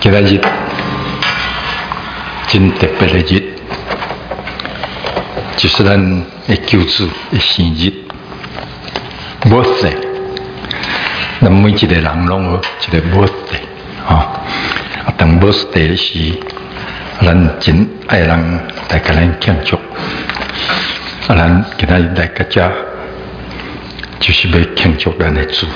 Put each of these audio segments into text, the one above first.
今仔日真特别的日，就是咱的救主的生日 ，birthday。咱每一个人拢有一个 birthday， 当 birthday 时，咱真爱人来甲咱庆祝。咱今仔日来到这，就是要庆祝咱的主。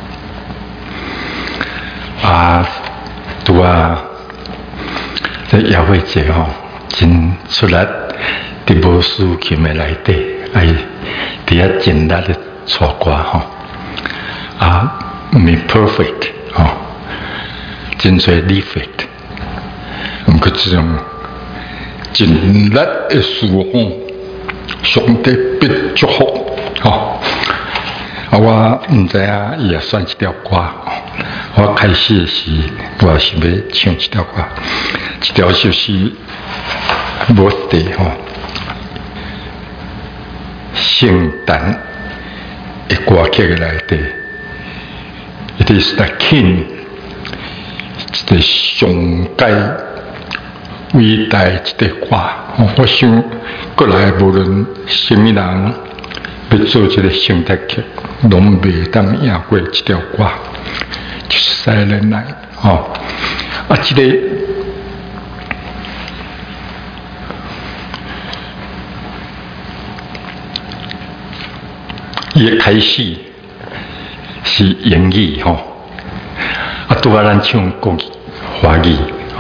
这约会节真出力，伫无事情的内底，伫遐尽力的唱歌唔是 perfect 真侪 defect， 毋过这种尽力的事上帝必祝福我毋知影伊也选一条歌，我开始的时我是要唱一条歌，这条就是 birthday 圣诞的歌曲的内底 ，It is the King， 一个上界伟大一个歌。我想过来无论什么人要做这个圣诞曲，拢袂当赢过这条歌，就是Silent Night。这个伊的开始是英语拄仔咱唱国语、华语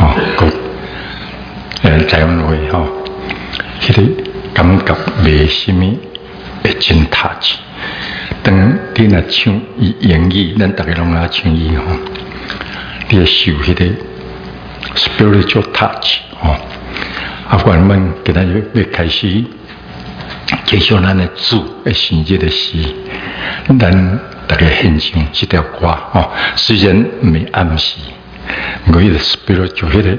台湾话迄个感觉袂什么会真touch。当你若唱伊英语，咱逐个拢爱唱伊你会受迄个 spiritual touch 原本今仔日要开始介绍咱的主的生日的时，咱大家献唱这条歌虽然毋是暗示，不过迄个 spiritual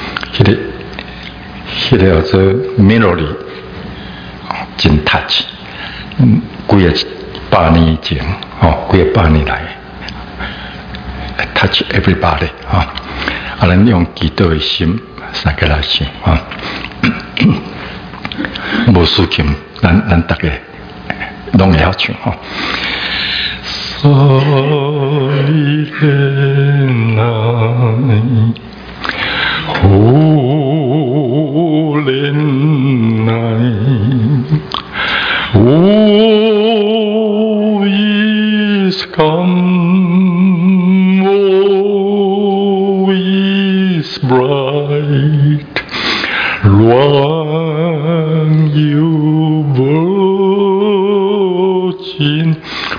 迄个叫做 melody 真 touch。几个百年前几个百年来 touch everybody 咱用祈祷的心三个来唱无事情，咱大家拢会晓唱Silent night, holy night, all is calm, all is bright. Long you virgin,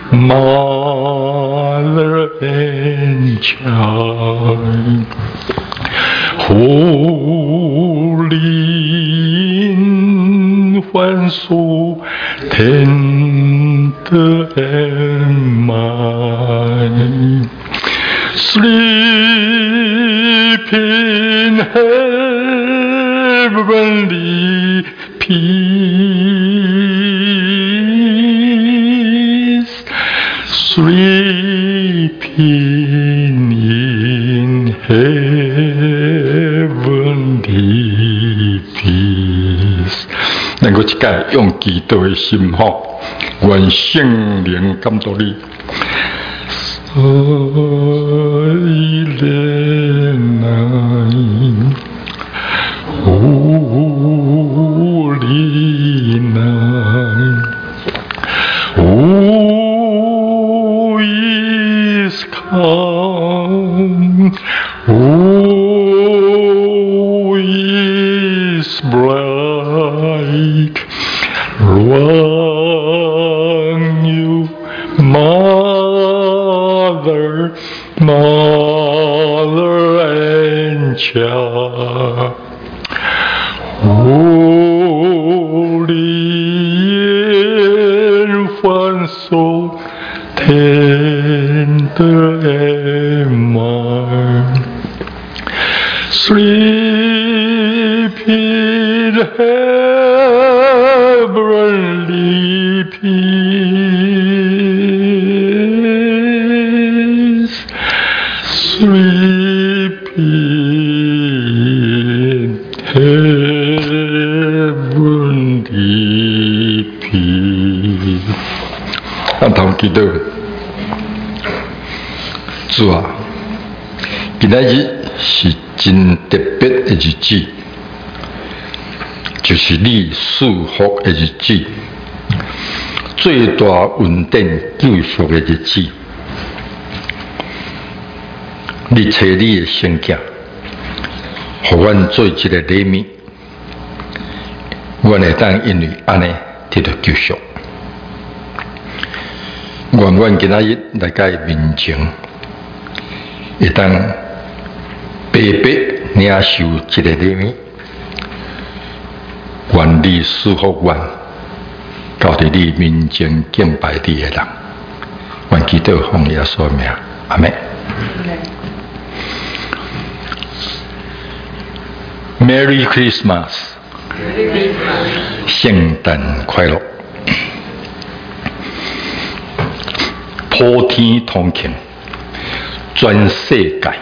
mother and child, holy infant, so tender and mild, sleep in heavenly peace, sleeping in heavenly peace。咱搁一届用祈祷的心愿圣灵感动你。Silent night, holy night, all is calm, all is bright. Long you, mother and child, holy infant, so tender and mild, sleep in heavenly peace, sleep in heavenly peace。咱头记到，主啊，今仔日是真特别的日子，就是你祝福的日子，最大稳定救赎的日子。你找你的圣子，互阮做一个礼物，阮会当因为安尼得到救赎。愿阮今仔日来甲伊面前，会当白白领受一个礼物，愿你祝福阮，交伫你面前敬拜你的人。愿祈祷奉耶稣名，阿门。Merry Christmas， 圣诞快乐！普天同庆，全世界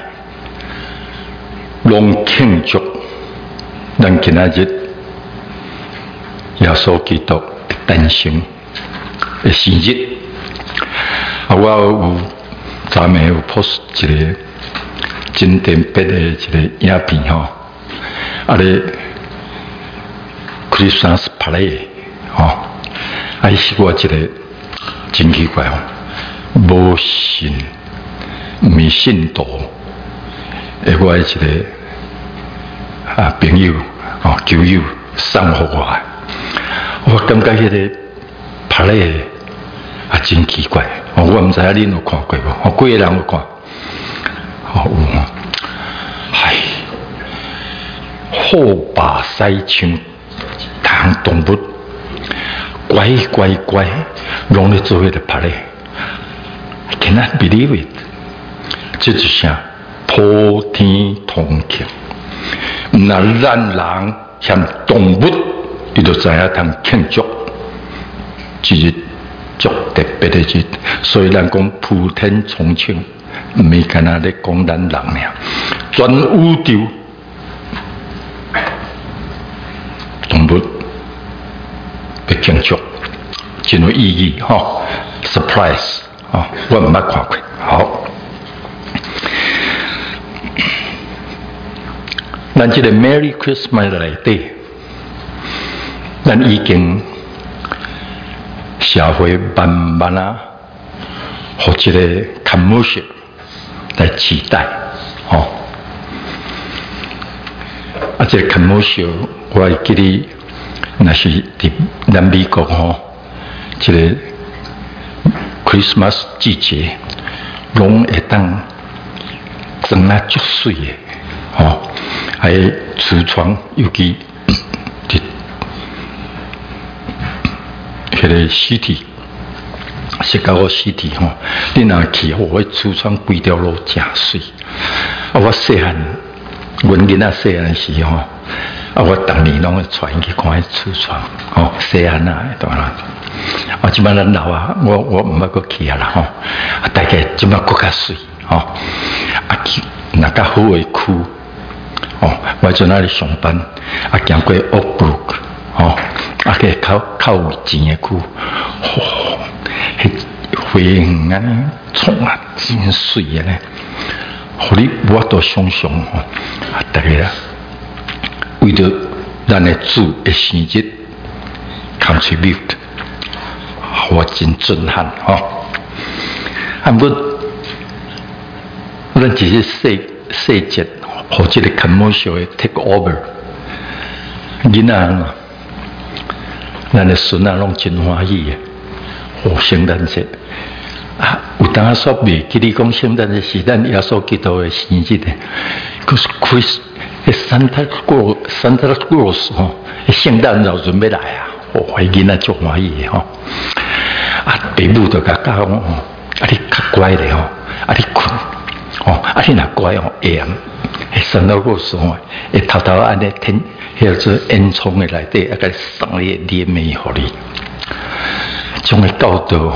拢庆祝咱今仔日耶稣基督的诞生的生日。我有昨暝有 post 一个真特别的一个影片吼。咧 Christmas parade 伊是我一个真奇怪无信毋是信徒我一个朋友球友送互我，我感觉迄个parade真奇怪，我毋知影恁有看过无？几个人有看？有。好把西像当动物，乖乖乖，拢咧做迄个拍咧 ，I cannot believe it。这是啥？普天同庆。那咱人像动物，伊就知影通庆祝，一日足特别的日，所以咱讲普天同庆，毋是干那咧讲咱人尔，全宇宙。动物要庆祝，真有意义！surprise 我毋捌看过。好，咱这个 Merry Christmas 内底，咱已经社会慢慢互一个 commercial 来取代，这个 commercial。我会记得，那是伫咱美国这个 Christmas 季节，拢会当装啊足水的，还橱窗，尤其伫迄个实体，雪糕实体你若去，迄橱窗规条路真水。我细汉，阮囡仔细汉时我逐年拢会带伊去看迄橱窗，细汉当然。即摆咱老我毋捌阁去啦大概即摆搁较水若较好诶区我阵仔咧上班行过 Oak Brook 去较有钱诶区，迄花园安尼创真水诶咧，互你无法度想象大家为着咱的主的生日 contribute， 我真震撼毋过，咱只是细节，互这个 commercial 的 take over， 囡仔咱的孙仔拢真欢喜的。圣诞节有当煞袂记你讲圣诞节是咱耶稣基督的生日的，可是 Santa Claus 圣诞老准备来迄囡仔足欢喜的爸母就甲教讲你较乖咧你困你若乖下暗Santa Claus 会偷偷安尼天迄做烟囱的内底甲送你礼物互你，种个教导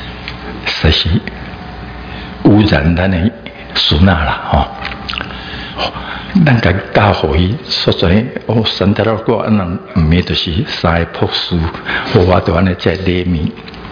实是污染咱的孙仔啦咱甲教互伊所在，三德老哥，人毋免就是三个朴素，我就安尼在礼面。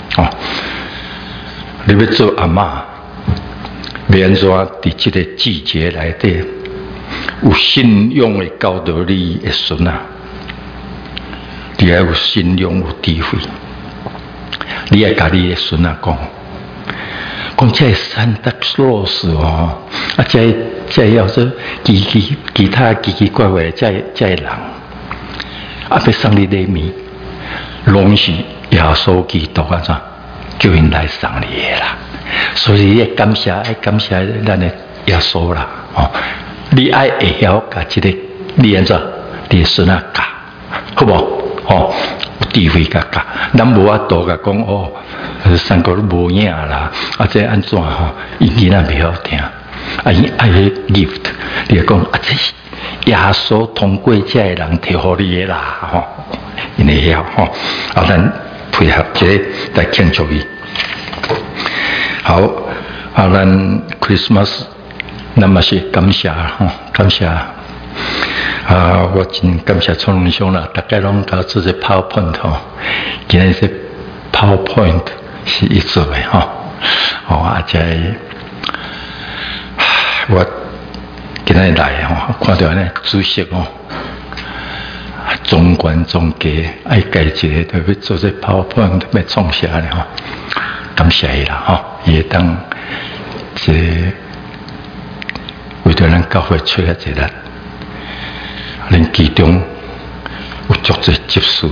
你要做阿嬷，要安怎伫即个季节内底，有信用的教导你的孙啊？你要有信用，有智慧。你要甲你的孙啊讲，这三德罗斯这要做其他奇奇怪怪的这人，要送你礼物，拢是耶稣基督啊！怎叫因来送你的啦？所以你要感谢咱的耶稣啦！你爱会晓甲这个你安怎？你的孙啊教，好无？有智慧甲教，咱无法度甲讲三个都无影啦，这安怎伊囡仔袂晓听，因爱个 gift， 你讲这是耶稣通过这个人摕互你的啦，因会晓咱配合这个来庆祝伊。好，咱 Christmas， 咱嘛是感谢感谢。我真感谢创龙兄啦，大家拢搞做这 PowerPoint 今日这 PowerPoint 是伊做的我今日来看到呢主席总管总计爱改一个，就要做这 PowerPoint 要创啥呢感谢伊啦伊会当这为着咱教会出一个力。恁其中有足侪执事，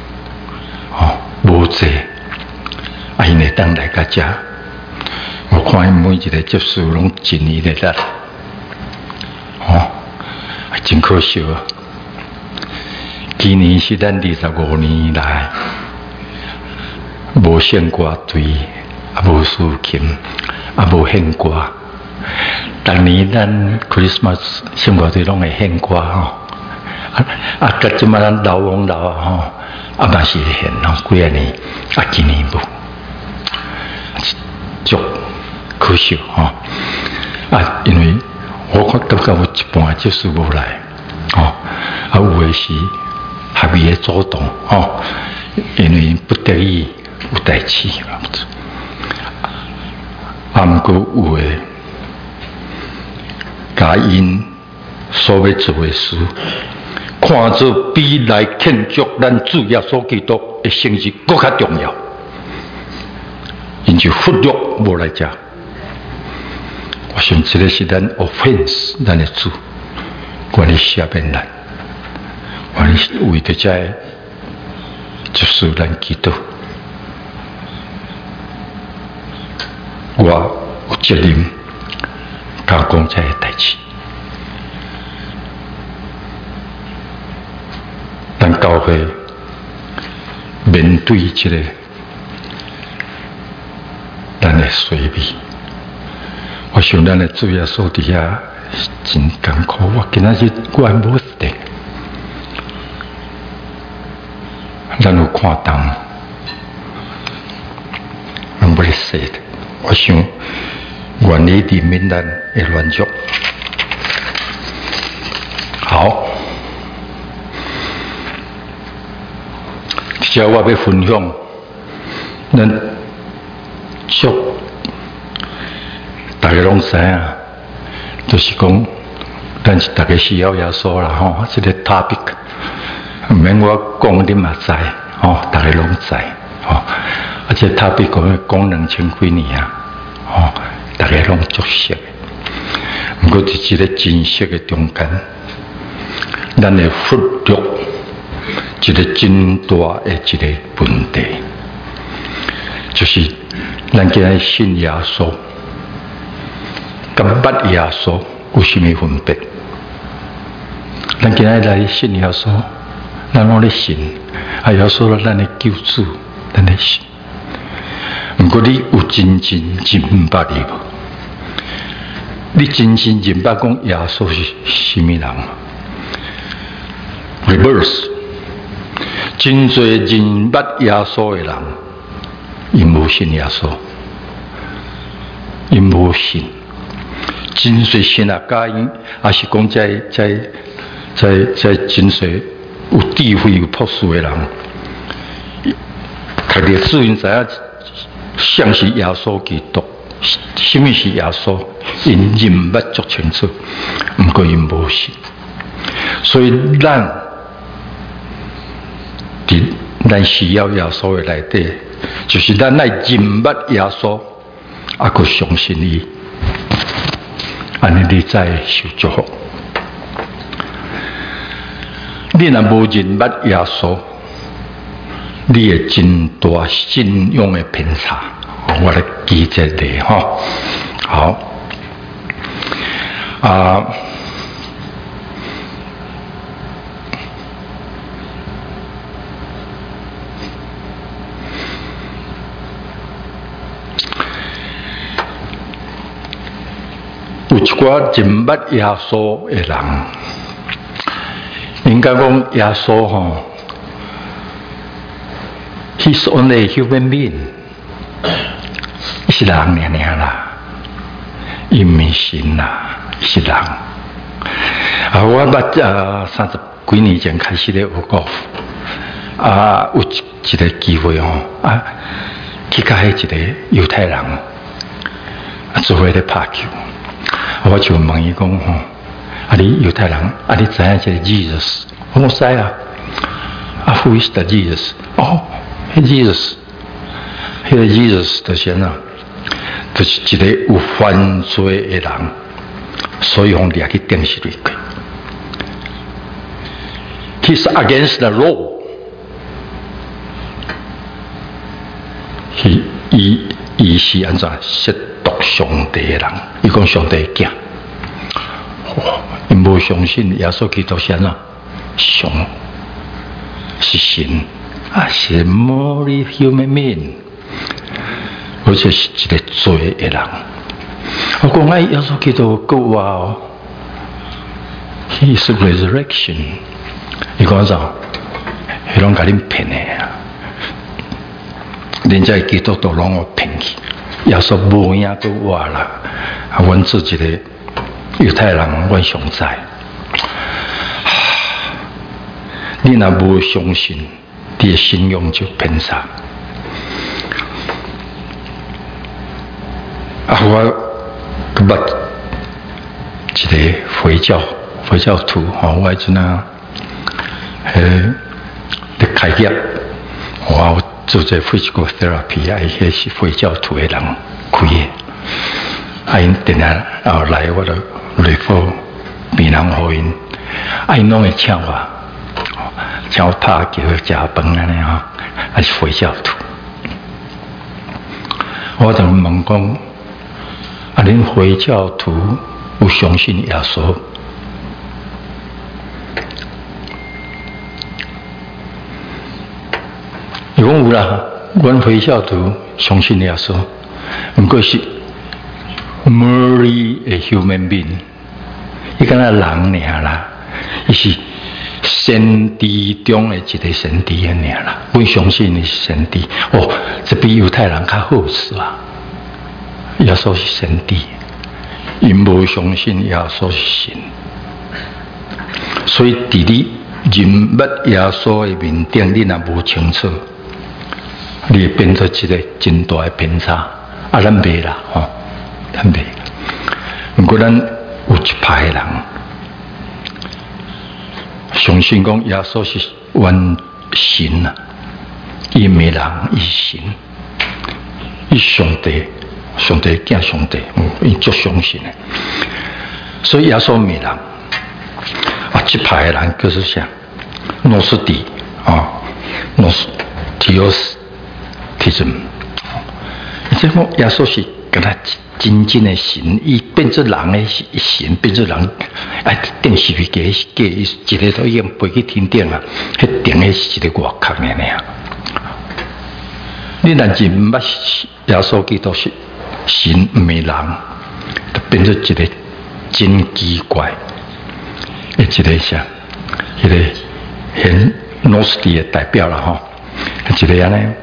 无济，因会当来甲遮。我看伊每一个执事拢尽伊的力，真可惜啊！今年是咱25年来无献歌队，无竖琴，无献歌。逐年咱 Christmas 献歌队拢会献歌甲即摆咱老王老嘛是会献几啊年，今年无，足可惜因为我感觉有一半就是无来有的是合意的主动因为不得已有代志毋过有的甲因所要做的事。看做比来庆祝咱主耶稣基督的生日更较重要，因就忽略无来遮。我想这个是咱 offense 咱的主，关于下面咱，关于为着这就是咱基督，我有责任甲讲这个代志。咱教会面对这个咱的水味，我想咱的主耶稣底下真艰苦。我今仔日我还无定，咱有看重，咱不咧说的。我想愿意伫免咱的软弱。好。只要我要分享，咱祝大家拢知影，就是讲，咱是大家需要耶稣啦这个 topic， 唔免我讲你嘛知大家拢知这 topic 讲2000几年大家拢熟悉。不过伫这个真实的中间，咱会忽略。一个真大的一个问题，就是咱今日信耶稣，甲捌耶稣有啥物分别？咱今日来信耶稣，咱拢咧信，耶稣咱的救主，咱咧信。不过你有真认捌伊无？你真认捌讲耶稣是啥物人 ？Reverse。真侪认捌耶稣的人，因无信耶稣，因无信， 真侪神啊，假因也是讲在真侪有智慧有朴素的人，读历史因知影，像是耶稣基督，什么是耶稣？因人物足清楚，毋过因无信。所以咱需要耶稣的内底，就是咱来人物耶稣，啊，佮相信伊，安尼你才受祝福。你若无人物耶稣，你会真大信仰的偏差。我来记这里吼，好啊。有一寡人物耶稣的人，应该讲耶稣吼 ，He's only a human being， 是人尔啦，伊毋是神啦，是人。啊，我捌30几年前开始咧学高尔夫，啊，有一个机会吼，啊，去甲迄一个犹太人，啊，做伙咧拍球。我就问伊讲吼，啊你犹太人，啊你知影这个 Jesus？ 我知啊，啊 Who is the Jesus？ 哦，迄 Jesus， 迄个 Jesus 就是哪？就是一个有犯罪的人，所以用掠去钉死里去。He's against the law。伊是安怎亵渎上帝的人？伊讲上帝的囝，伊无相信耶稣基督是安怎上是神啊，是 more human being， 而且是一个罪的人。我讲哎，耶稣基督够哇哦 ，He is resurrection。伊讲啥？伊拢甲恁骗的啊！连在基督徒拢有骗去，耶稣无影都活啦。啊，阮做一个犹太人，阮上知。你若无相信，你的信仰就偏差。啊，我捌一个回教徒吼，我阵啊，咧开业，我做这 physical therapy， 啊，迄是回教徒的人开的，啊，因定下后来我就refer病人互因，啊，因拢会请我拍球食饭安尼吼，还是回教徒。我就问讲，啊，恁回教徒有相信耶稣？伊讲有啦，阮回教徒相信耶稣，毋过是 merely a human being， 伊敢若人尔啦，伊是先知中的一个先知尔啦。阮相信伊是先知，哦，这比犹太人较好是吧？耶稣是先知，因无相信耶稣是神，所以伫你人物耶稣的面顶，你若无清楚。你会变做一个真大的偏差，啊，咱袂啦，吼，咱袂。毋过咱有一派人，相信讲耶稣是完神啊，伊毋是人，伊是神，伊上帝，上帝见上帝，伊足相信的。所以耶稣毋是人，啊，这派的人就是啥？诺斯底啊，诺斯提奥斯。其实，这个耶稣是跟他真正的神，伊变做人的神，变做人，哎，定是不给一个都已经飞去天顶啊，迄顶的是一个外壳呢。你若认捌耶稣基督是神，唔是人，就变做一个真奇怪的一个啥，一个很诺斯底的代表啦吼，一个安尼。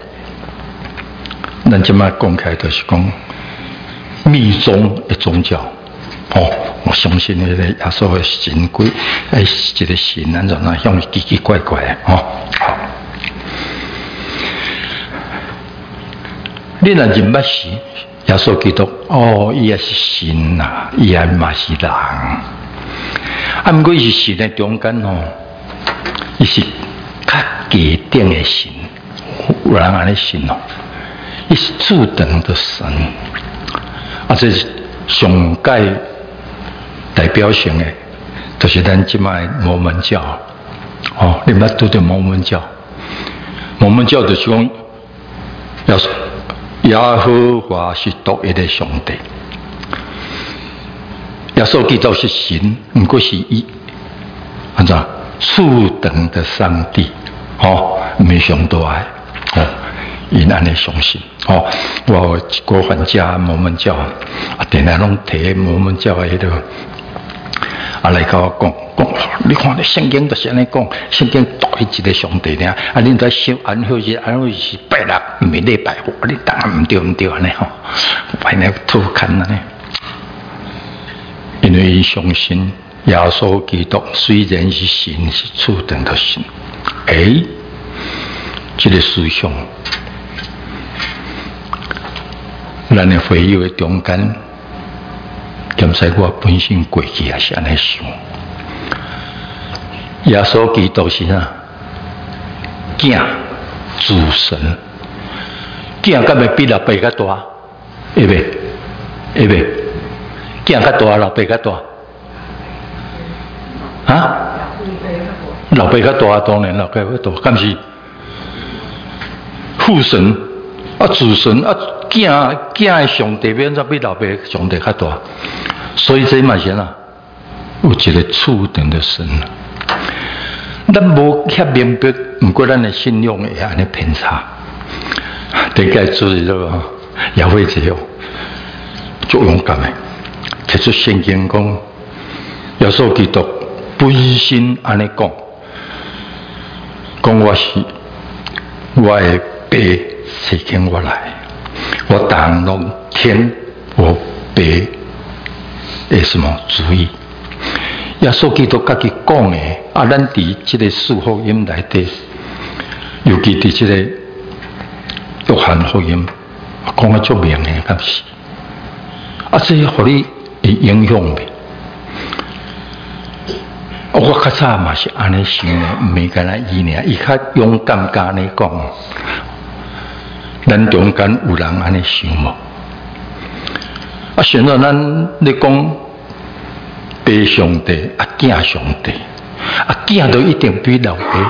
咱即摆讲起来，就是讲密宗的宗教， 哦，我相信那个耶稣的神鬼，一个神安怎啊，向奇奇怪怪的哦。你若认捌是耶稣基督，哦，伊也是神啊，伊也嘛是人。啊，毋过是神的中间哦，伊是较低等的神，有人安尼信哦，伊是注定的神，啊，这是上界代表性的，就是咱即卖摩门教。哦，你捌拄着摩门教？摩门教就是讲，耶和华是独一的上帝。耶稣基督是神，不过是伊安怎次等的上帝，哦，没上大爱，哦，因安尼相信，哦，我一个番家摩门教，啊，定下拢摕摩门教的迄个，啊来甲我讲，你看圣经就是安尼讲，圣经独一个上帝尔，啊，恁在修安好是拜六，毋是礼拜五，你当然毋对安尼吼，反正偷看安尼。因为伊相信耶稣基督虽然是神，是次等的神，这个思想，咱的会友的中间，兼使我本身过去也是安尼想，耶稣基督是啥？囝主神，囝敢会比老爸较大？会袂？囝较大，老爸较大，啊？老爸较大，当然老爸较大，敢是父神啊，主神啊，囝的上帝变怎比老爸上帝较大？所以这嘛是哪？有一个次等的神。咱无遐明白，不过咱的信仰会安尼偏差。第个注意了吼，也会这样，足勇敢的。提出圣经讲，耶稣基督本身安尼讲，我是我的爸赐给我来，我当拢听我爸的什么主意。耶稣基督家己讲的，啊，咱伫这个四福音内底，尤其伫这个约翰福音，讲得足明的，敢是？啊，这互你会影响袂？我较早嘛是安尼想的，毋是干那伊尔，伊较勇敢甲安尼讲。咱中间有人安尼想无？啊，现在咱咧讲爸上帝啊，囝上帝啊，囝都一定比老爸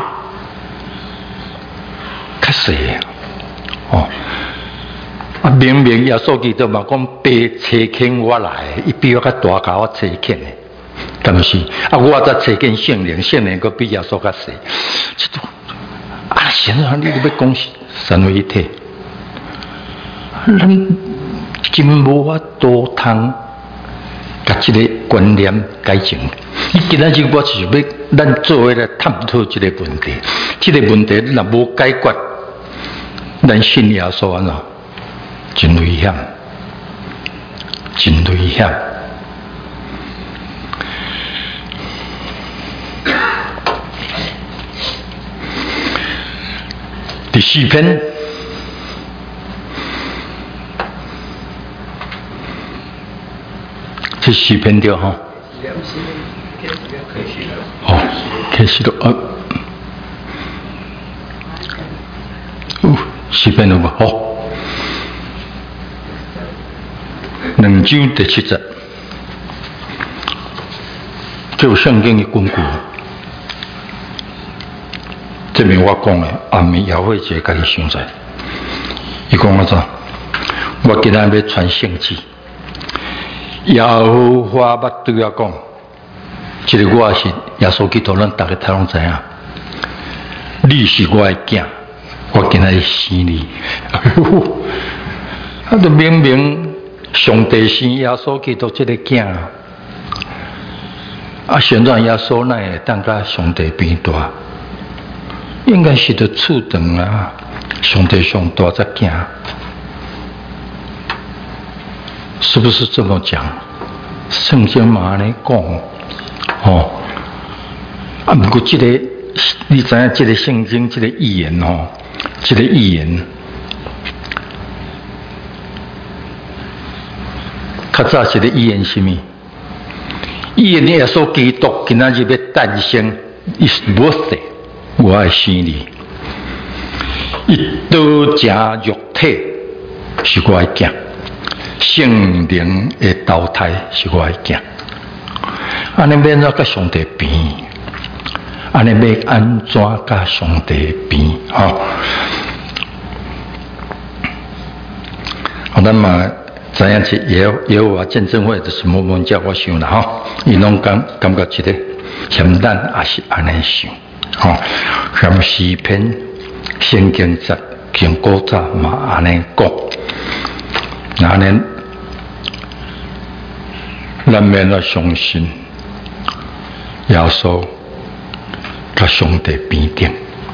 较细哦。啊，明明耶稣基督嘛讲，爸差遣我来，伊比我较大，甲我差遣的，敢是？啊，我则差遣圣灵，圣灵佫比耶稣较细。这都啊，现在你要讲三位一体，咱真无法度通甲这个观念改正。今仔日我是要咱做来探讨这个问题，这个问题若无解决，咱信耶稣安怎？真危险，真危险。第四篇，这四篇对哈？哦，开始了四篇有无？好。两章第7节，这有圣经的根据。这边我讲的，暗暝也会节家己想在。伊讲怎？我今仔要传圣旨，耶和华捌对我讲，这个我是耶稣基督，咱大家头拢知影。你是我的囝，我今仔生你。啊，就明明。上帝生耶稣基督这个囝，啊，现在耶稣哪会当甲上帝变大？应该是得次等啊，上帝上大才囝，是不是这么讲？ 圣经嘛安尼讲，哦，啊，不过这个你知影，这个圣经这个预言哦，这个预言，较早是咧预言什么？预言耶稣基督今仔日要诞生，伊是无死，我爱生你。伊道成肉体是我的囝，圣灵的投胎是我的囝。安尼免怎甲上帝比？安尼要安怎甲上帝比？吼！咱嘛知影是耶和华见证会的什么文叫我想啦吼，伊拢感觉一个嫌咱也是安尼想，吼，嫌诗篇。圣经节经古早嘛安尼讲，那呢，咱免要相信耶稣甲上帝边顶，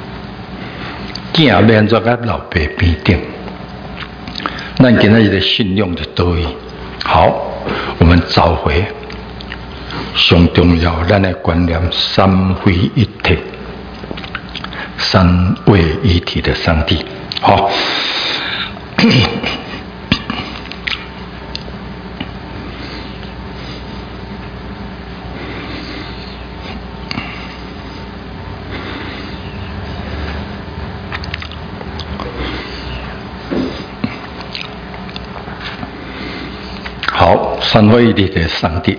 囝免做甲老爸边顶，咱今仔日的信仰就对。好，我们找回上重要咱的观念，三位一体。三位一体的上帝，好，好，三位一体的上帝。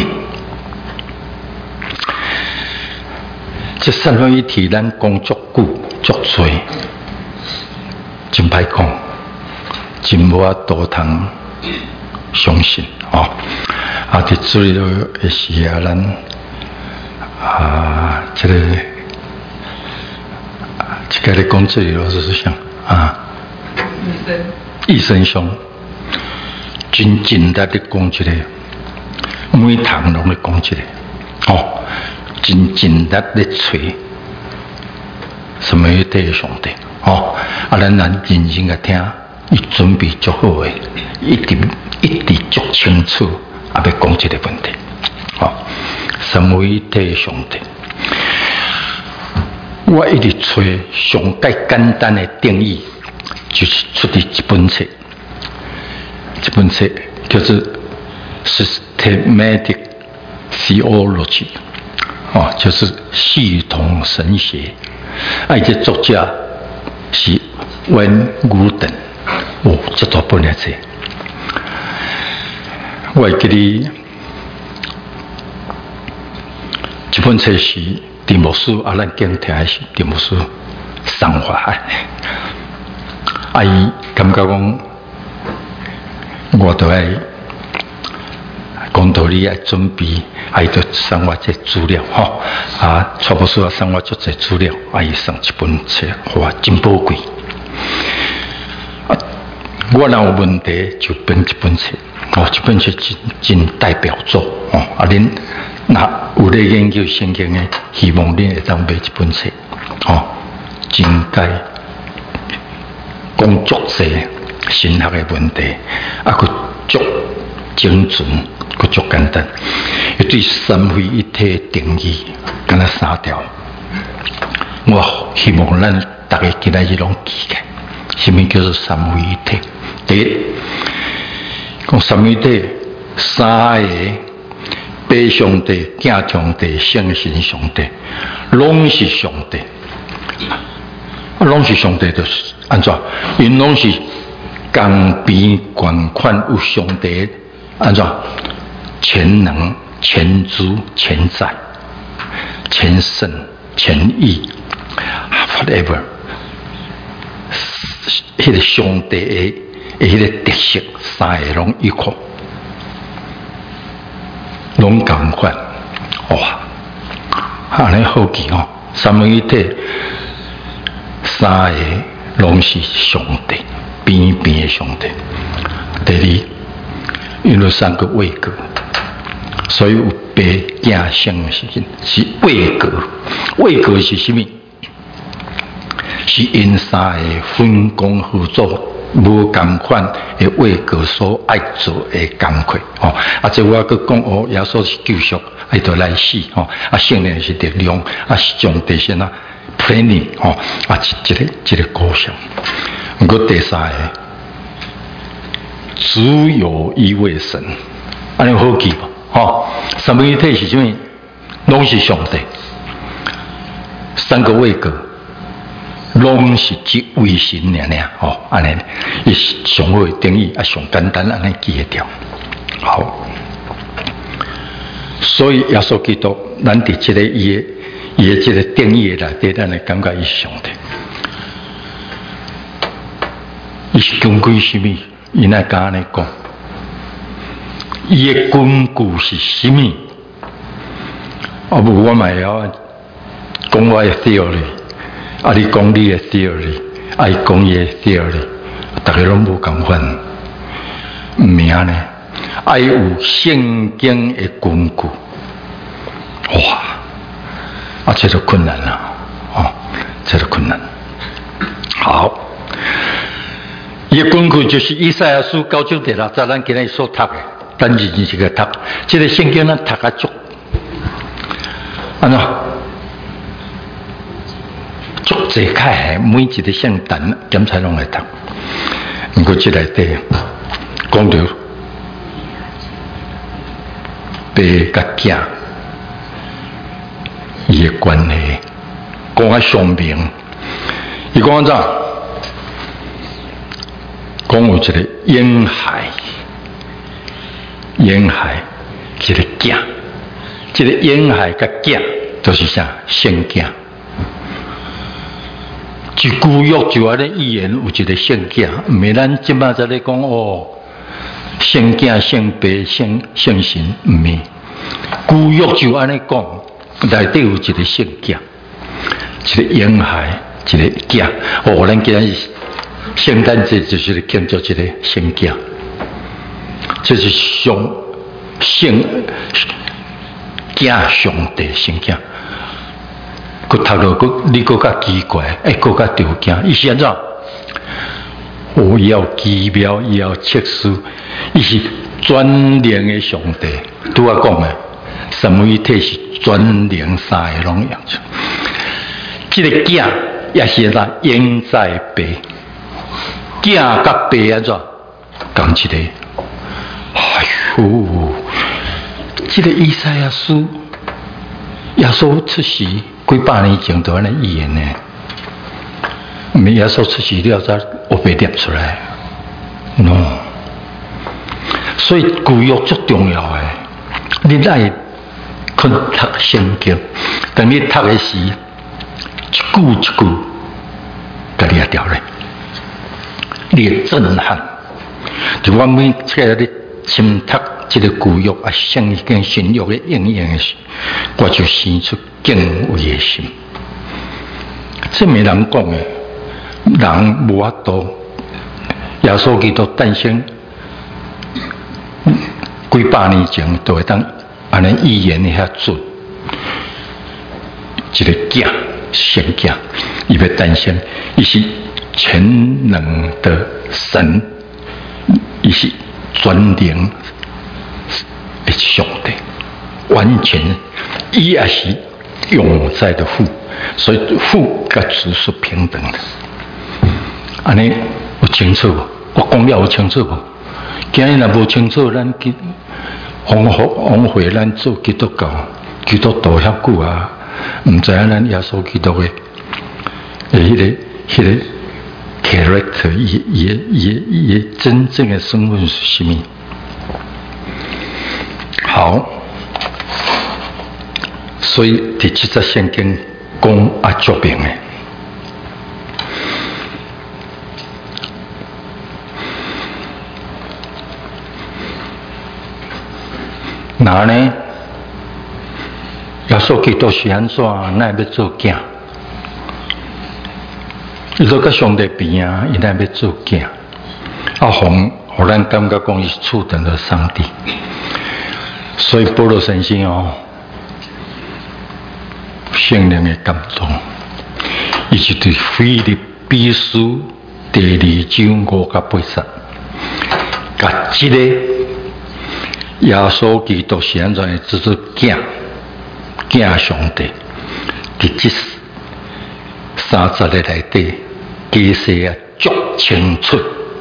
这三位一体，咱讲足久、足多，真歹讲，真无法度通相信哦。啊，伫注意到的时啊，咱这个咧讲这里就是想啊，医生上真简单的讲这个，每堂拢咧讲这个，哦。真简单的找什么一体上帝哦，啊，咱认真个听，伊准备足好诶，一直足清楚，啊，要讲这个问题，哦，什么一体上帝？我一直找上介简单的定义，就是出的一本册，叫做 Systematic Theology。哦，就是系统神学。这作者是温古登，哦，这大本来册。我会记得这本册是蒂摩斯咱经听的是蒂摩斯送法的。伊感觉讲，我都爱讲道理，爱准备。伊就送我这资料吼，差不多送我足这资料，伊送一本册，哇，真宝贵。我若有问题就编一本册，哦，这本册真代表作哦。恁若有咧研究圣经的，希望恁会当买一本册，哦，真解讲足济神学的问题，佫足精准。佫足简单，伊对三位一体的定义，敢若三条。我希望咱大家今仔日拢记起，什么叫做三位一体？第一，讲三位一体，三个爸上帝、囝上帝、圣神上帝，拢是上帝。拢是上帝，就是安怎？因拢是共边捐款有上帝安怎？全能、全知、全在、全胜、全意 ，whatever， 迄个上帝的迄个特色，三个拢一块，拢共款，哇！安尼好奇哦，三位一体，三个拢是上帝，边边的上帝。第二，因为三个位格。所以有爸、囝、圣是位格，位格是什么？是因三个分工合作无共款的为国所爱做的工课哦。这我佮讲哦，耶稣是救赎，伊就来死哦。圣灵是力量，是上帝先planning 哦。一个故事。不过第三个，只有一位神，安尼好记无？哦，三位一体是什么？拢是上帝。三个位格，拢是一位神尔哦，安尼，伊是上好的定义，上简单安尼记得掉。好，所以耶稣基督，咱伫这个伊的这个定义内底，咱来感觉伊是上帝。伊是根据什么？伊那敢安尼讲？伊的根据是什么？无我嘛要讲我的 theory， 你讲你的 theory， 伊讲伊的 theory， 大家拢无共款。名呢？有圣经的根据，哇！这就困难了，哦，这就困难。好，伊的根据就是以赛亚书9章第6节，咱今日所读的，咱认真一个读。这个圣经咱读较足。安怎？足侪开，每一个圣诞检查拢来读。不过这内底讲到爸甲囝伊的关系，讲较详明。伊讲安怎？讲有一个婴孩，一个囝。这个婴孩甲囝都是啥？圣囝。一句约就安尼预言有一个圣囝，毋是咱即摆在咧讲哦，圣囝、圣爸、圣神，毋是。旧约就安尼讲，内底有一个圣囝，一个婴孩，一个囝。哦，咱今日圣诞节就是咧庆祝一个圣囝，这是圣囝上帝圣囝。佮读落，你佮较奇怪，佮较着惊。伊是安怎？我要奇妙，也要测试。伊是全能的上帝。拄我讲的，三位一体是全能三个拢样子。这个囝也是安怎？应在爸，囝甲爸安怎？同一个。哎呦，这个以赛亚书，耶稣出世。几百年前都安尼预言呢，毋是耶稣出世了才学被念出来 ，no。所以旧约最重要的，你爱看读圣经，当你读的时，一句一句，甲你掉咧，你会震撼。就我每次咧深读这个旧约啊，圣经新约的应用的时，我就生出敬畏的心。这没人讲的，人无法度。耶稣基督诞生几百年前，都会当安尼预言的遐准。一个囝，圣囝，伊要诞生，伊是全能的神，伊是全能的上帝，完全，伊也是永在的父，所以父跟子是平等的。安尼有清楚无？我讲了有清楚无？今日若无清楚，咱枉费咱做基督教、基督徒遐久啊，毋知影咱耶稣基督的迄个 character， 伊真正的身份是什么？好，所以第七节圣经讲啊足明的。那呢？耶稣基督是安怎？哪会要做囝？伊都甲上帝边啊，伊哪会要做囝？互咱感觉讲伊是次等的上帝。所以保罗先生哦，圣灵的感动，伊是对腓立比书第二章5到8节，甲这个耶稣基督是安怎的，就是敬上帝，伫这30日内底，解释啊足清楚。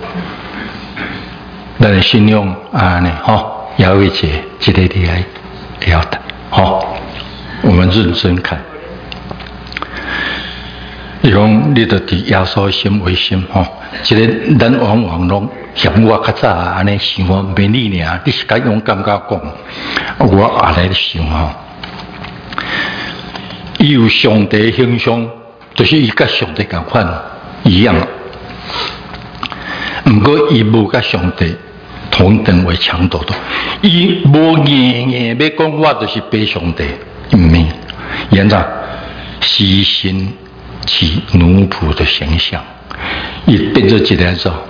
咱的信仰安尼吼，要为这个厉害要的吼，我们认真看。伊讲，你着伫耶稣心为心吼，这个咱往往拢嫌我较早安尼想，免你尔，你是甲用感觉讲，我也来想吼。伊有上帝形象，就是伊甲上帝共款一样，毋过伊无甲上帝同等为强度的，伊无硬要讲我就是比上帝，毋免，现在牺牲其奴仆的形象，伊变做一个做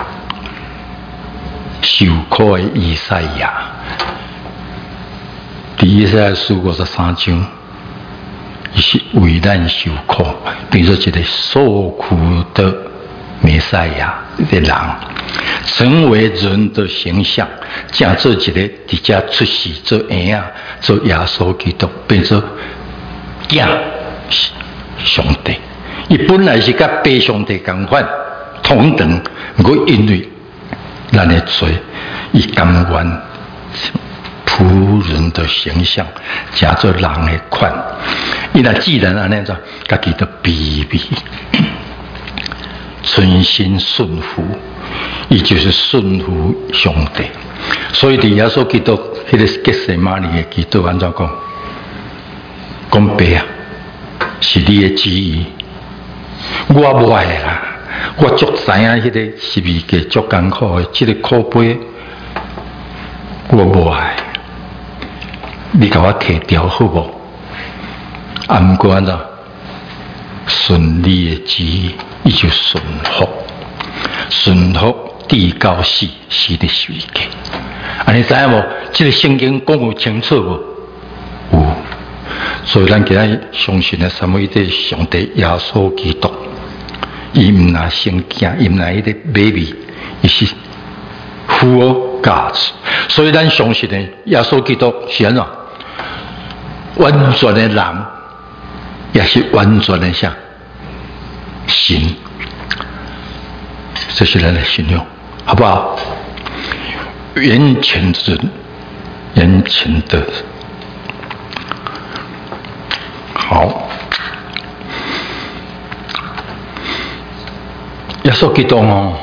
受苦的以赛亚，伫以赛亚书53章，伊是为咱受苦，变做一个受苦的弥赛亚的人，成为人的形象，正做一个伫遮出世做婴仔，做耶稣基督，变做敬上帝。伊本来是甲爸上帝同款同等，不过因为咱的罪，伊甘愿仆人的形象，加做人的款。伊若既然安尼做，家己都卑微，存心顺服，伊就是顺服上帝。所以伫耶稣基督迄个getse马尼的基督安怎讲？讲爸啊，是你的旨意。我无爱啦，我足知影迄个十字架足艰苦的，这个苦杯我无爱，你甲我摕掉好无？啊，毋过安怎顺你的旨意，伊就顺服，顺服至到死，死伫十字架。安尼知影无？这个圣经讲有清楚无？有。所以咱今日相信的三位一体上帝耶稣基督，伊毋拿圣经，伊毋拿迄个美味，伊是full God。所以咱相信的耶稣基督是安怎？完全的人，也是完全的啥神。这是咱的信仰，好不好？完全的人，完全的人。好，耶稣基督哦，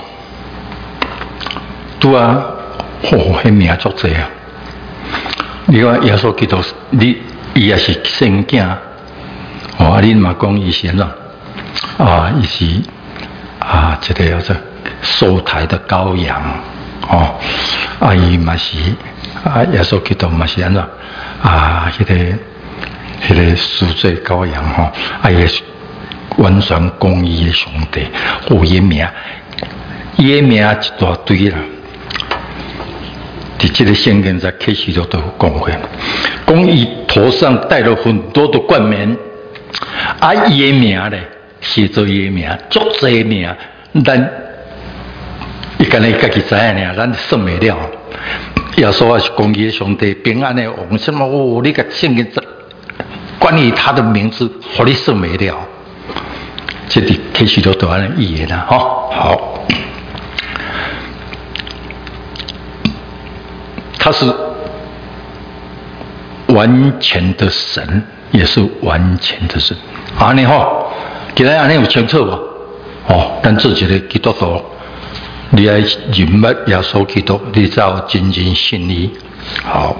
拄啊，迄名足济啊！你看耶稣基督，伊也是圣经哦，啊，恁嘛讲伊是安怎啊？伊是啊，这个叫做受胎的羔羊哦，啊，伊嘛是啊，耶稣基督嘛是安怎啊？迄个赎罪羔羊吼，啊，伊是完全公义的上帝，伊名一大堆啦。伫这个圣经在启示录都有讲过，讲伊头上戴了很多的冠冕，啊，伊的名咧写做伊的名，足济名，咱伊干那家己知影呢，咱算袂了。耶稣是公义的上帝，平安的王，什么哦？你个圣经关于他的名字，互你算袂了。这里启示录都安尼预言啦，吼，好。他是完全的神，也是完全的人。安尼吼，今日安尼有清楚无？哦，咱做一个基督徒，你爱认捌耶稣基督，你才有真正信伊。好，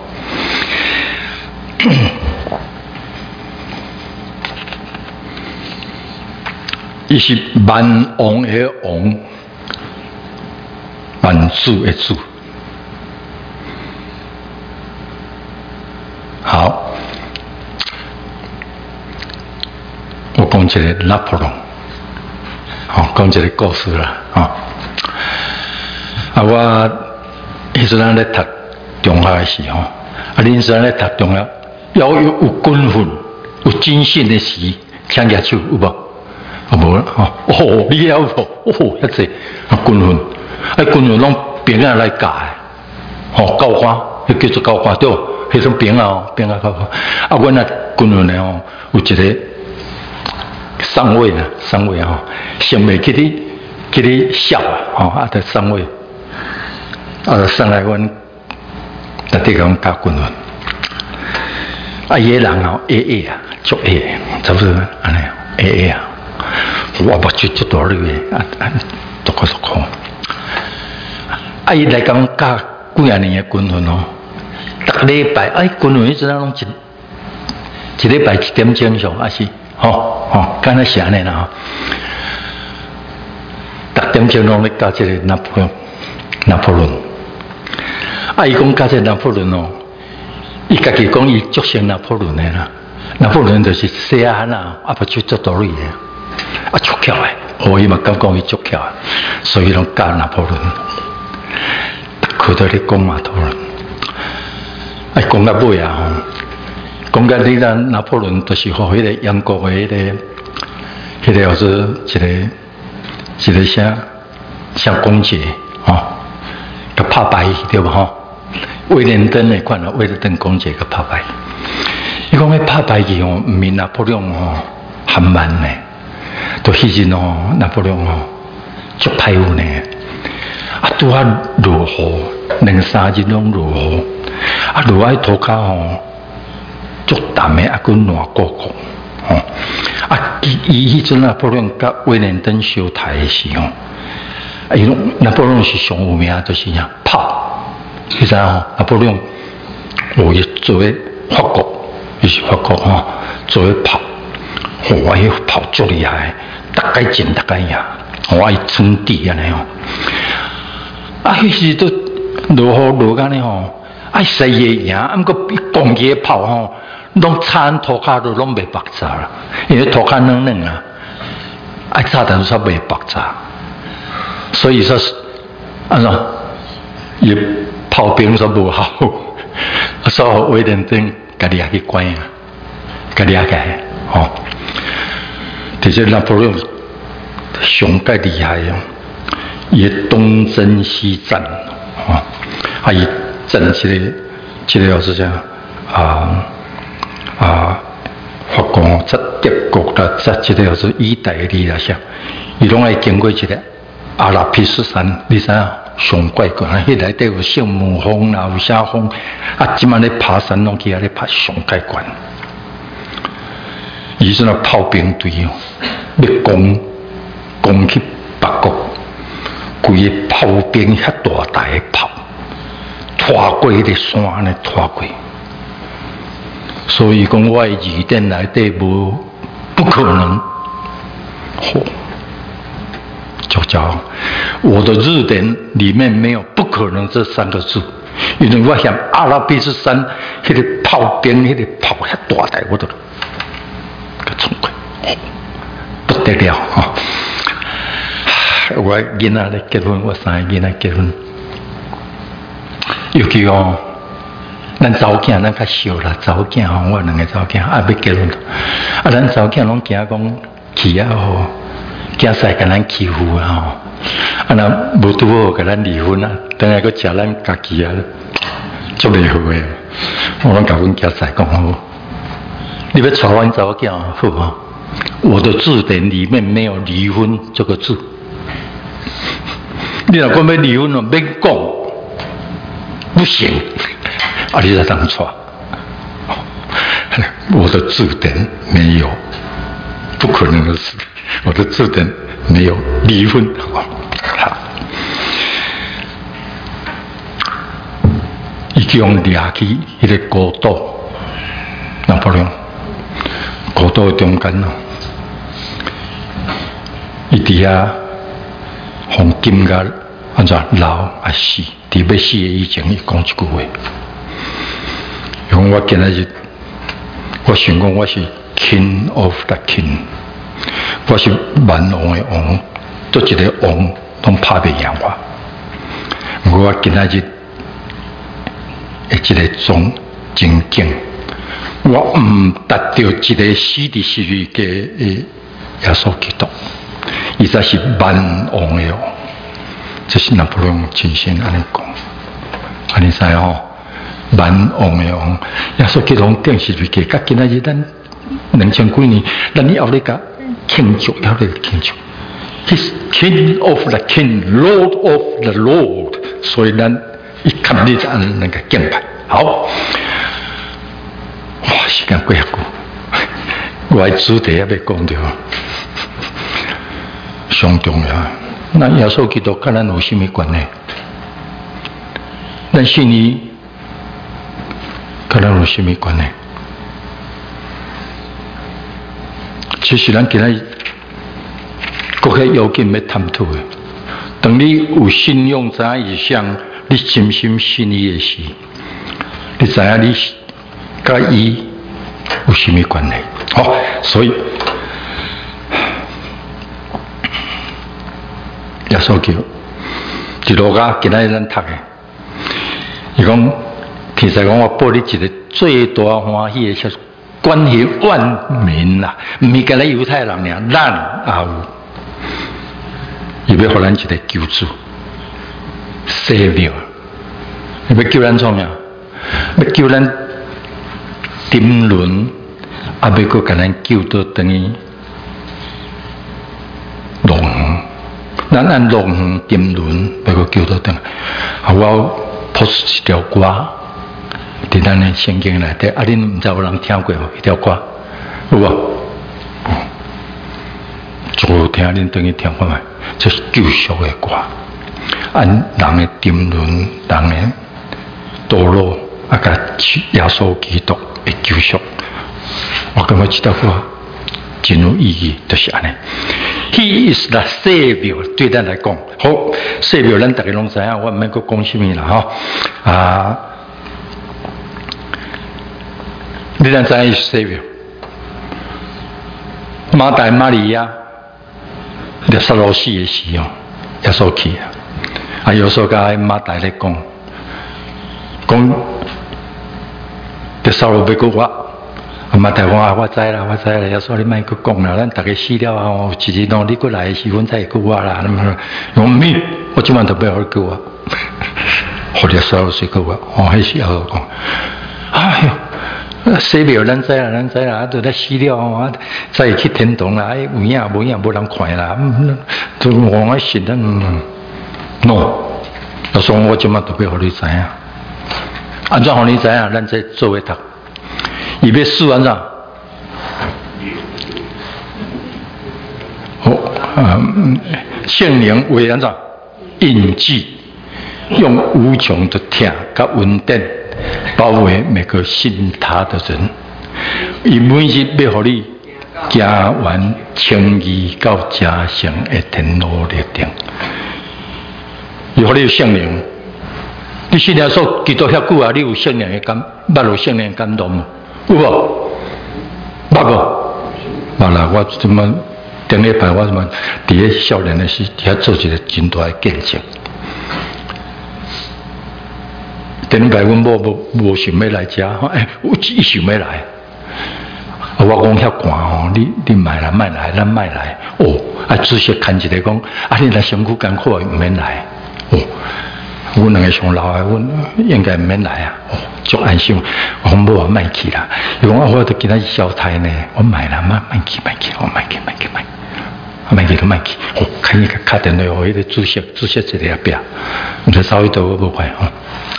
伊是万王的王，万主的主。好，我讲一个拿破仑，好，讲一个故事啦，啊，我迄阵仔咧读中学的时候，恁阵咧读中学，要有军训，有军训的时，请举手有无？ 无哦，你晓无？遐济军训，军训拢兵仔来教的，教官，迄叫做教官对，迄种兵啊，兵啊教官。阮啊军训的有一个上尉啊，上尉先袂去你笑啊，得上尉，上来阮特地甲阮教军训。伊个人A 啊，足 A， 差不多安尼 A 啊。我目睭足大粒的，足苦。伊来甲阮教几啊年的军训逐礼拜军训迄阵拢一礼拜1点钟上，是敢若是安尼啦，6点钟拢咧教这个拿破仑。伊讲教这个拿破仑伊家己讲伊足像拿破仑的啦，拿破仑就是细汉啊，目睭足大粒的，足巧的，伊嘛感觉伊足巧的，所以拢教拿破仑。佢都咧讲拿破仑，讲到尾啊，讲到你咱拿破仑就是互迄个英国的迄个叫做一个啥公爵甲拍败对吧？威廉登那款威廉登公爵甲拍败。伊讲迄拍败去毋免拿破仑含慢呢，都迄阵拿破仑足歹有呢。拄啊落雨，2-3日拢落雨，落喺涂骹足淡的，佮烂糊糊伊迄阵拿破仑甲威廉登相刣的时候，伊拢拿破仑是上有名，就是炮，你知拿破仑伊做诶法国，伊是法国做诶炮，伊炮足厉害，大概进大概呀，伊穿地安尼迄时都落雨落安尼势会赢，毋过攻击炮拢擦涂骹都拢袂爆炸啦，因为涂骹软软啊，炸但是袂爆炸，所以说安怎伊炮兵说无效，所以威廉登家己也去关啊，家己也改其实拿破仑上介厉害伊东征西战伊战这个要是啥法国在德国啦，在这个要是意大利啦啥，伊拢爱经过一个阿拉匹斯山，你知影上怪怪，迄内底有圣母峰啦，有啥峰即摆咧爬山拢去咧爬上界关，伊是那炮兵队要攻去北国。规个炮兵遐大台的炮，拖过迄个山呢，拖过。所以讲，我的字典内底不可能。就叫我的字典里面没有不可能这3个字，因为我想阿拉比斯山迄个炮兵，迄个炮遐大台，我都个冲过，不得了我囡仔咧结婚，我3个囡仔结婚，尤其咱查某囝咱较少啦，查某囝我2个查某囝要结婚，咱查某囝拢惊讲气惊使甲咱欺负若无拄好甲咱离婚等下佫食咱家己足袂好诶，我拢甲阮囝婿讲好，你要娶阮查某囝好我的字典里面没有离婚这个字。你若讲要离婚免讲，不行，你才当错。我的字典没有，不可能的事。我的字典没有离婚。伊叫用掠去迄个孤岛，拿破仑孤岛的中间伊伫遐。红金甲安怎老死？伫要死以前，伊讲一句话，因为我今仔日，我想讲我是 King of the King， 我是万王的王，做一个王拢拍袂赢我。不过我今仔日的这个种情景，我毋达到一个死伫死里的耶稣基督，伊才是万王的王。这是拿破仑真心安尼讲，安尼知吼，万王的王，耶稣基督定是袂假，甲今仔日咱2000几年，咱以后咧甲庆祝，以后咧庆祝。He's King of the King, Lord of the Lord， 所以咱一看你就按那个敬拜。好，哇，时间过遐久，我的主题也要讲到，上重要。那耶稣基督跟咱有什么关系？咱信伊跟咱有什么关系？其实咱今仔各个要紧要探讨的。当你有信仰知影以上，你真心信伊的事，你知影你甲伊有什么关系？好，所以耶稣叫一路加今仔日咱读的，伊讲其实讲我报你一个最大欢喜的消息，关系万民啦，唔是干咱犹太人尔，咱也有。伊要互咱一个救主 ，Savior， 伊要救咱创啥？要救咱沉沦，也要搁甲咱救到等于龙园。咱按龙园沉沦，要搁救到等。啊，我谱一条歌，伫咱的圣经内底，啊，恁毋知有人听过无？一条歌有无？有。做听恁等于听看觅。这是救赎的歌，按人的沉沦，人的堕落，啊，甲耶稣基督的救赎。我感觉这条歌真有意义，就是安尼。He is the Savior， 对咱来讲，好 ，Savior 咱大家拢知影，我毋免搁讲什么啦，吼啊！你咱知影是 Savior， 马大马利亚。列撒罗死的时候，耶稣去啊！啊，耶稣甲马大咧讲，列撒罗要过我，啊马大讲啊，我知啦，我知啦，耶稣你莫去讲啦，咱大家死了后，一日喏，你过来的时阵才会救我啦。我唔免，我今晚都不要救我，互列撒罗死救我，迄时候讲，哎哟。死了，咱知啦，咱知啦，啊，都咧死了啊，再会去天堂啦，哎，有影无影，无人看啦，都我爱信咱，no， 就说我今晚特别互你知影，安怎互你知影？咱再做位读，伊要死安怎？好，圣灵为安怎？印记，用无穷的疼甲稳定。包围每个信他的人，伊每日要互你行完清义到家乡的天路历程，伊互你有圣灵。你信耶稣基督遐久啊，你有圣灵的感，捌有圣灵的感动无？有无？捌无？捌啦！我怎么顶礼拜我怎么伫咧少年的时，遐做一个真大的见证。顶礼拜阮某无想要来遮，有伊想要来，我讲遐寒吼，你莫来，莫来，咱莫来。哦，啊，主席牵一个讲，啊，你若身躯艰苦，毋免来。哦，阮两个上老的，阮应该毋免来啊。哦，足安心。我讲某啊，莫去啦。伊讲我都今仔日消胎呢，我莫啦，莫去，我莫去。莫去都莫去。哦，看伊个打电话互迄个主席一个也壁，毋知走去倒我无怪吼。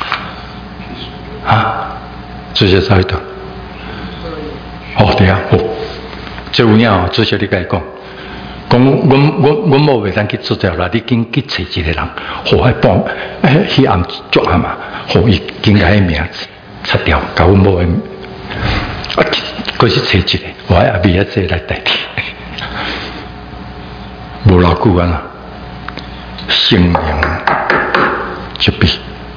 啊，主席走去倒。哦，对啊，哦，这有影哦，主席你甲伊讲，阮某袂当去做掉啦，你紧去找一个人，互迄帮，迄暗足暗嘛，互伊紧甲迄名擦掉，甲阮某的，啊，过去找一个，我阿妹啊，这来代替，无偌久啊啦，圣灵就比。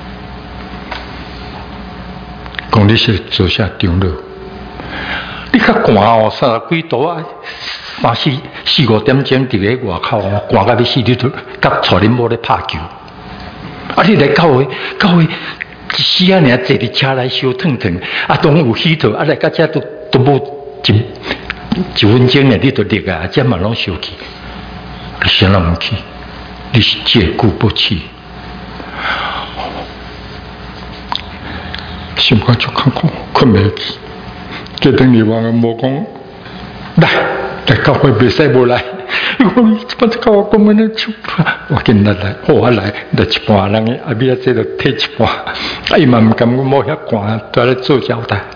讲你是做啥长老？你较寒哦，30几度啊，4、5点钟伫咧外口哦，寒到要死，你都甲带恁某咧拍球。啊，你来教会一时啊，尔坐伫车内烧烫，啊，当有喜头，啊来到遮都无 1分钟呢，你都立啊，这嘛拢生气，你想那么去，你是借故不去。心肝就看看，困袂去。这等你话无讲，来教会袂使无来。我这教我根本就我今日来，我来一半人的，后壁这就退一半。伊嘛唔甘我冇遐寒，在咧做交代。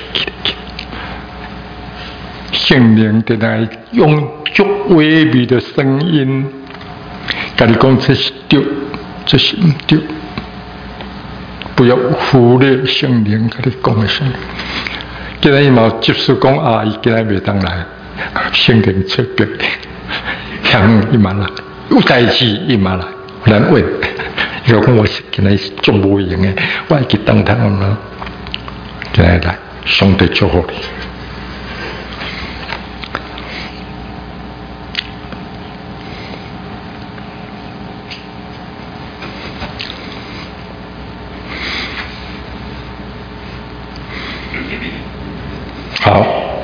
圣灵在那用足微微的声音，跟你讲这是对，这是唔对。不要忽略圣灵跟你讲的声音。今日伊嘛接受讲啊，伊今日袂当来，圣灵出表的，向伊嘛来，有代志伊嘛来，难为。如果我是今日种无用的，我会去当他们，今日来，上帝祝福你。好，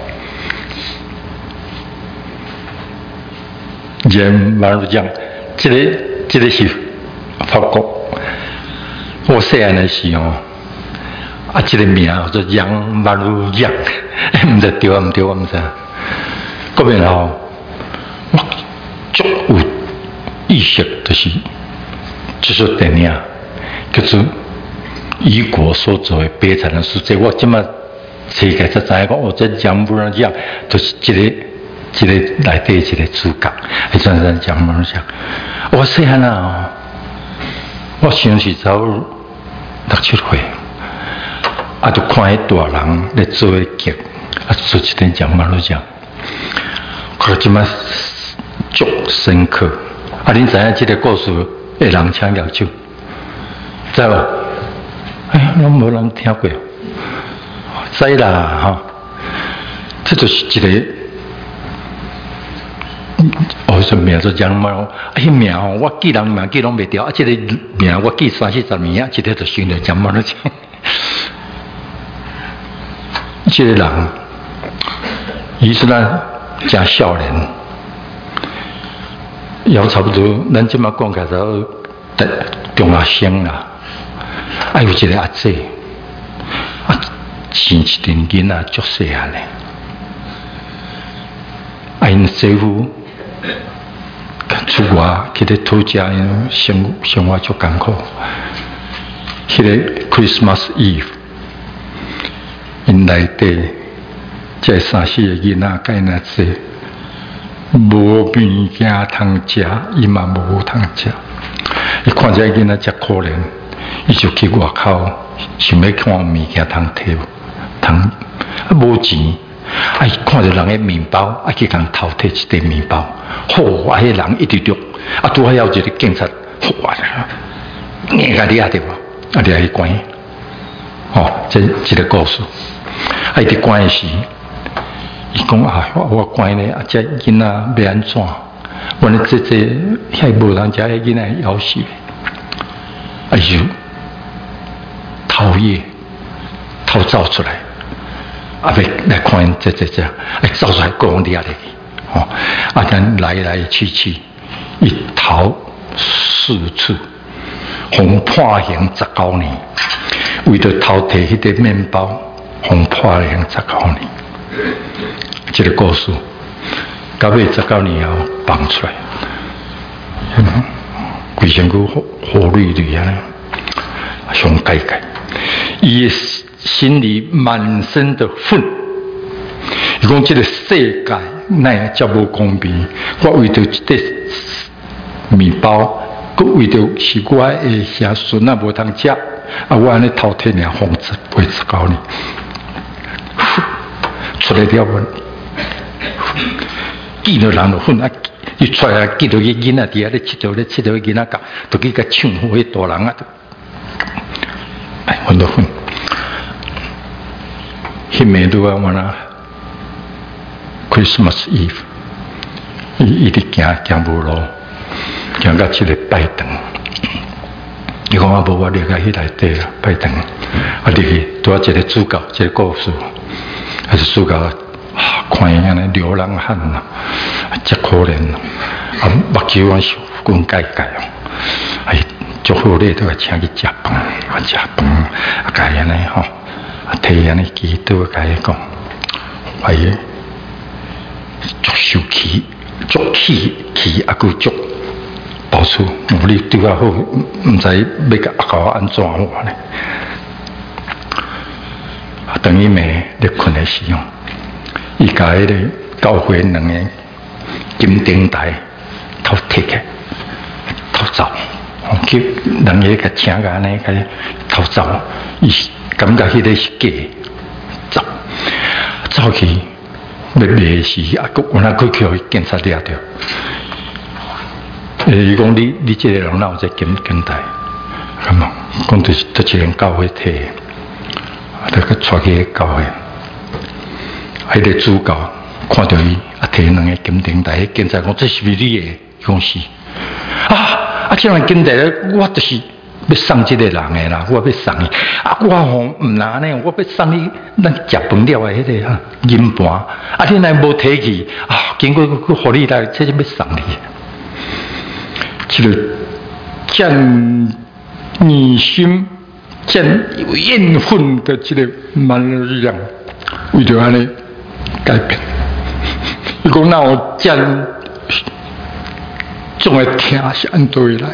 人马路讲，这个是法国。我细汉的时候，这个名叫做杨马路杨，唔知对啊唔对我唔知。嗰边吼，我足有意识，就是电影叫做《以国所作为悲惨的事》，这我今麦。世界才知影讲，这杨马路讲，就是这个内底一个主角，迄阵杨马路讲，我细汉啊，我想是走6、7岁，就看迄大人咧做迄剧，做一点杨马路讲，我即摆足深刻。恁知影这个故事会人请了手，知无？拢无人听过。知啦，哈，这就是一个，什名做杨马路？迄名吼，我记人名记拢袂掉，这个名我记30、40年啊，这个就想着杨马路讲。这个人，伊是咱真少年，也差不多，咱即马讲起来都中学生啦，有一个阿姐。生一阵囡仔足细汉嘞，因媳妇出外去咧讨食，生活足艰苦。迄个 Christmas Eve， 因内底这3、4个囡仔甲因阿姐无物件通食，伊嘛无通食。伊看这囡仔遮可怜，伊就去外口想要看物件通摕。无钱，伊看到人的面包，去共偷摕一块面包，迄人一直捉，拄好有一个警察，硬甲你对无？你去关，这一个故事。伊伫关的时，伊讲我关咧，这囡仔要安怎？我咧这遐无人食的囡仔要死，就偷走出来。要来看这，走出来讲你啊嚟，咱来去，一逃4次，互判刑19年，为着偷摕迄个面包，互判刑19年。这个故事，到尾19年后放出来，规身躯火绿啊，上改，伊心里满身的愤，伊讲这个世界哪遮无公平？我为着一块面包，佮为着是我的兄孙啊无通食，我安尼偷摕尔放19年，出来了阮，见到人就愤啊！伊出来见到迄囡仔伫遐咧佚佗囡仔教，就去甲抢迄大人啊！阮都愤。迄暝拄啊，我那 Christmas Eve， 伊直行无路，行到一个拜堂。伊讲无我入去迄内底啦，拜堂。入去拄啊一个主角，一个故事，还是主角看伊安尼流浪汉呐，真可怜咯，目睭啊滚解解哦，足好咧，都请去食饭，食饭甲伊安尼吼，摕安尼祈祷甲伊讲，足受气，足气，还佫足保守，你对我好，毋知要甲我安怎好呢？等于暝咧困的时候，伊甲迄个教会两个金灯台头摕起，头走，叫人个甲请个安尼甲头走，伊感觉迄个是假，走去要卖时，佫有哪佫去互警察抓着。伊讲你这个人哪有在金台？咁啊，讲就是一个教会摕的。他个带去教会，迄个主教看到伊，摕两个金灯台，警察讲这是不是你的？讲是。这样金台我就是要送这个人的啦，我要送伊。我吼唔拿呢，我要送你咱食饭了的迄个银盘。你若无摕去，经过去互你来，这是要送你。这个真热心。真有怨愤的这个蛮力量，为着安尼改变。伊讲那有真总会听是安怎来？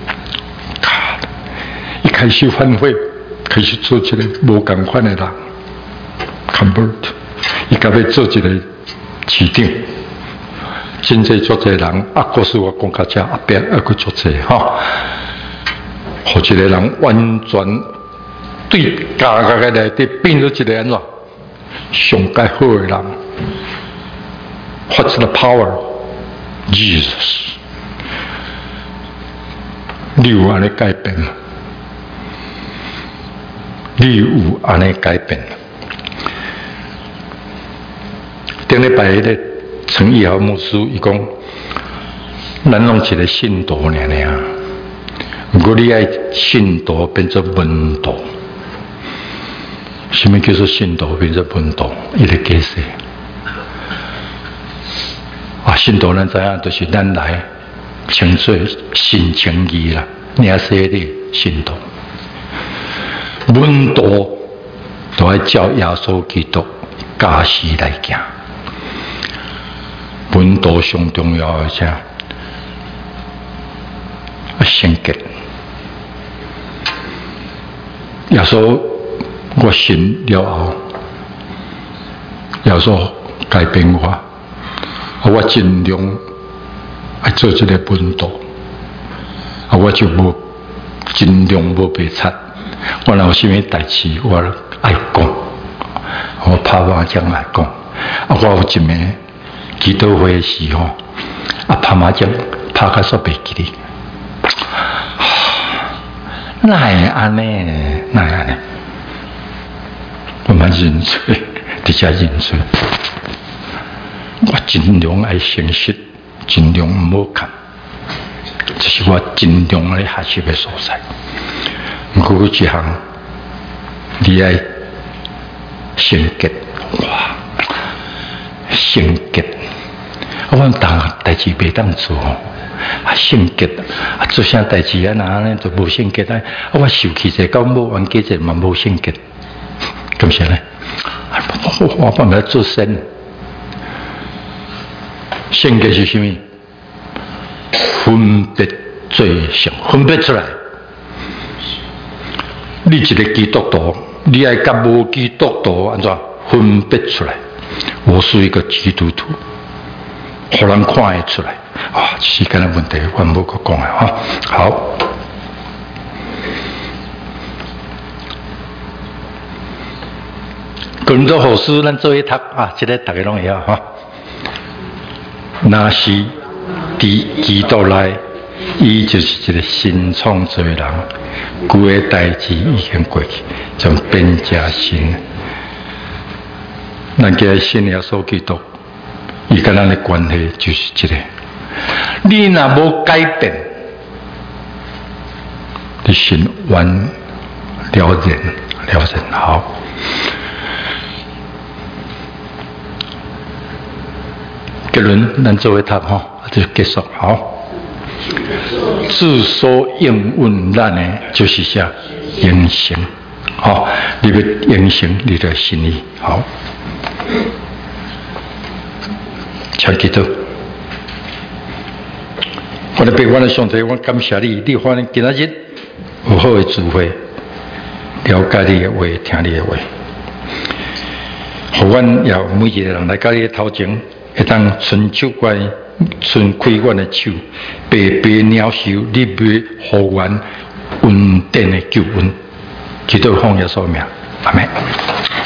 伊开始反悔，开始做一个无共款的人 ，convert。伊甲要做一个市长，真济足侪人故事我讲到这后壁还佫足侪吼，互一个人完全。对家嘅内底变咗一个安怎上介好嘅人 ？What's the power? Jesus， 你有安尼改变吗？你有安尼改变？顶礼拜咧，陈义豪牧师伊讲，咱拢一个信徒尔，如果你爱信徒变做门徒。什么叫做信徒变做门徒？伊个解释信徒咱知影，就是咱来称做信情义啦，领洗的信徒。门徒都要照耶稣基督教示来行。门徒上重要的啥？圣洁。耶稣。我信了后，耶稣改变我尽量爱做一个门徒，我就无尽量无被插。我若有啥物代志，我爱讲，我拍麻将爱讲。我有一暝祈祷会时吼，拍麻将拍到煞袂记哩。哪会安尼？哪会安尼？我们认罪，直接认罪。我尽量爱诚实，尽量唔好看，这是我尽量来学习的所在。不过有一项，你爱圣洁，哇，圣洁！我们代志袂当做，圣洁做啥代志啊？那安尼就无圣洁啊！我受气者到无完结者嘛无圣洁。咁些呢？我帮他做神，圣洁是什么？分别罪行，分别出来。你一个基督徒，你爱甲无基督徒安怎分别出来？我是一个基督徒，互人看会出来。时间的问题，我无个讲啊。好。跟着后书，咱做一读这个大家拢会晓哈。那是伫基督内，伊就是一个新创造的人，旧的代志已经过去，将变成新。咱今日信耶稣基督，伊跟咱的关系就是这个。你若无改变，你心完了然好。 结论咱做一读吼，就结束好。自所应运咱的就是啥应成，好，你要应成你的心意，好。请祈祷。我的悲观的上帝，我感谢你，你发现今仔日有好的智慧，了解你的话，听你的话，互阮也每一个人来到你的头前，会当伸手关，伸开阮的手，白白领受你要互阮恩典的救恩，祈祷奉耶稣名，阿门。